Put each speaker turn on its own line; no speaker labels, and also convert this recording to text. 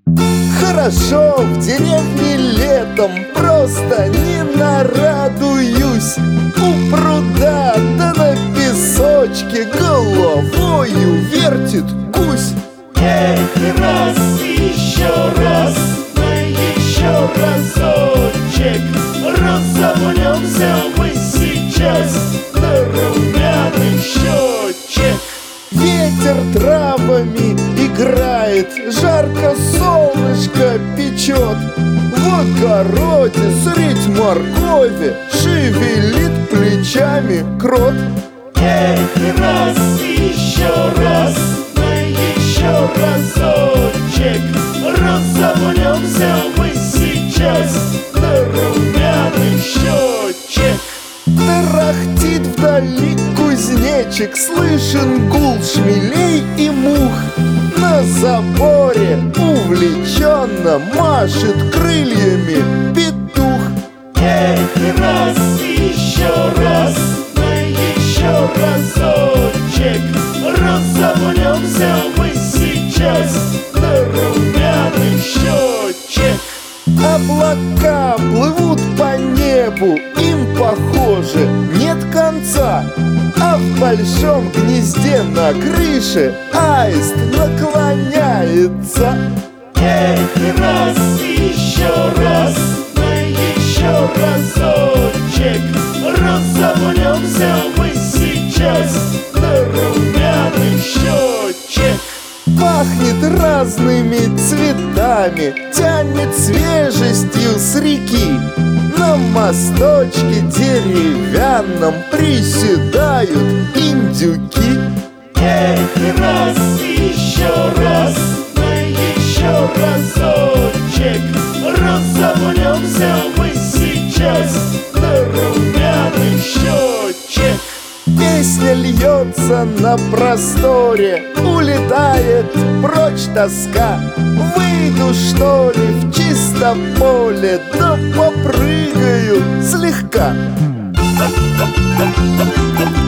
Хорошо в деревне летом, просто не нарадуюсь. У пруда да на песочке головою вертит гусь.
Эх, раз, еще раз, да еще разочек, разомнемся мы сейчас до румяных щечек.
Ветер травами играет, жарко солнышко печет. В огороде средь моркови шевелит плечами крот.
Эх, раз, еще раз, да еще разочек, разомнемся мы сейчас до румяных щечек.
Тарахтит вдали кузнечик, слышен гул шмелей и мух. На заборе увлеченно машет крыльями петух.
Эх, раз, еще раз, да еще разочек, разомнемся мы сейчас до румяных щечек.
Облака плывут по небу, им, похоже, нет конца. А в большом гнезде на крыше аист наклоняется.
Эх, раз, еще раз, да еще разочек, разомнемся мы сейчас до румяных щечек.
Пахнет разными цветами, тянет свежестью с реки. На мосточке деревянном приседают индюки.
Эх, раз, еще раз, да еще разочек, разомнемся мы сейчас до румяных щечек.
Песня льется на просторе, улетает прочь тоска. Выйду, что ли, в чисто поле, да попрыгаю слегка.